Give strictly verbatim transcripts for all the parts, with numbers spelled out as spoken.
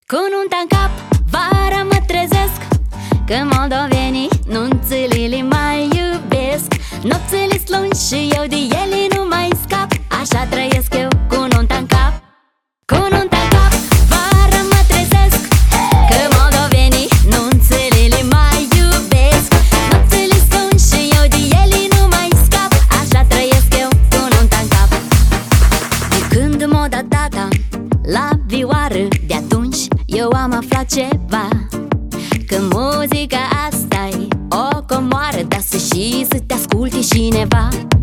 Cu nunta în cap, vara mă trezesc că moldovenii nunțile mai iubesc. Nopțile lungi și eu de ele nu mai scap. Așa trăiesc eu cu nunta în cap. Cu nunta în cap, vara mă trezesc că moldovenii nunțile mai iubesc. Nopțile lungi și eu de ele nu mai scap. Așa trăiesc eu cu nunta în cap. De când m-a dat tata la vioară, de atunci eu am aflat ceva, că muzica asta-i o comoară, dar să și să te asculte cineva.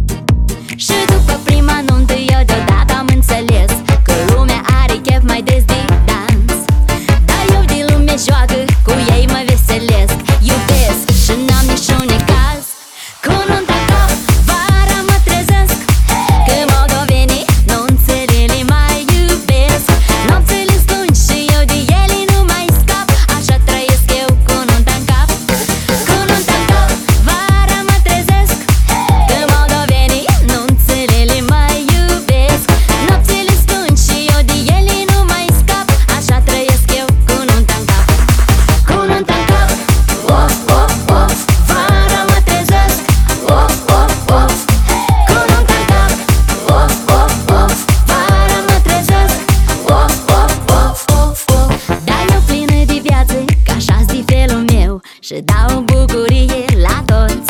Și după prima nuntă eu deodată am înțeles că lumea are chef mai des de dans. Dar eu de lume joacă, cu ei mă veselesc, iubesc și n-am niciun necaz. Cu nunta în cap, vara mă trezesc că moldovenii nunțele mai iubesc. Nopțile lungi și eu de ele nu mai scap. Așa trăiesc eu cu nunta în cap. Cu nunta în cap, vara mă trezesc că moldovenii nunțele mai iubesc. Nopțile lungi și eu de ele nu mai scap. Așa trăiesc eu cu nunta în cap. Cu nunta în cap, of, of, of, vara mă trezesc, of, of, of. Cu nunta în cap, of, of, of, vara mă trezesc, of, of, of, of, of. Dar eu plină de viață, că așa-s de felul meu, și dau bucurie la toți.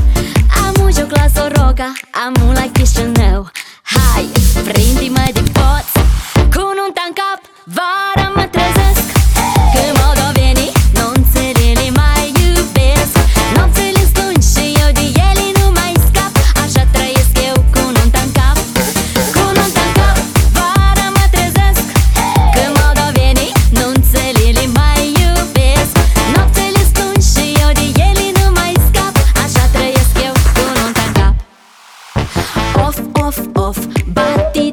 Am un joc la Soroca, am un la Chișinău. Hai, prinde-mă de poți. Cu nunta în cap, vara mă trezesc că moldovenii nunțele mai iubesc. Nopțile lungi și eu de ele nu mai scap. Așa trăiesc eu cu nunta în cap. Cu nunta în cap, vara mă trezesc că moldovenii nunțele mai iubesc. Nopțile lungi și eu de ele nu mai scap. Așa trăiesc eu cu nunta în cap. Of, of, of, bati